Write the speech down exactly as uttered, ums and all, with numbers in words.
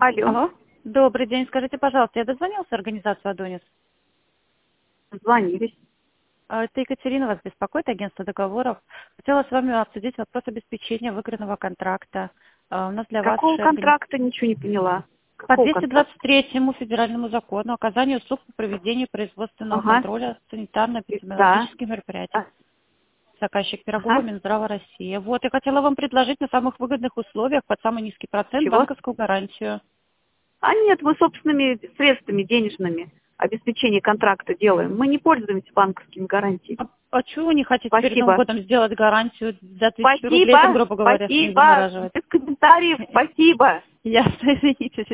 Алло. Алло. Добрый день. Скажите, пожалуйста, я дозвонилась в организацию «Адонис»? Звонились. А, Это Екатерина вас беспокоит, агентство договоров. Хотела с вами обсудить вопрос обеспечения выигранного контракта. А, У нас для вас Какого шеф органи- контракта, ничего не поняла. по Какого двести контракта? двадцать третьему федеральному закону оказанию услуг по проведению производственного Ага. контроля И- Да. санитарно-эпидемиологических мероприятий. Да. Заказчик Пирогова, Ага. Минздрава России. Вот, я хотела вам предложить на самых выгодных условиях под самый низкий процент Чего? банковскую гарантию. А нет, мы собственными средствами денежными обеспечение контракта делаем. Мы не пользуемся банковскими гарантиями. А, а чего вы не хотите перед Новым Спасибо. годом сделать гарантию за тысячу рублей, там, Спасибо. грубо говоря, не Спасибо. замораживать? Без комментариев. Спасибо. Ясно, извините.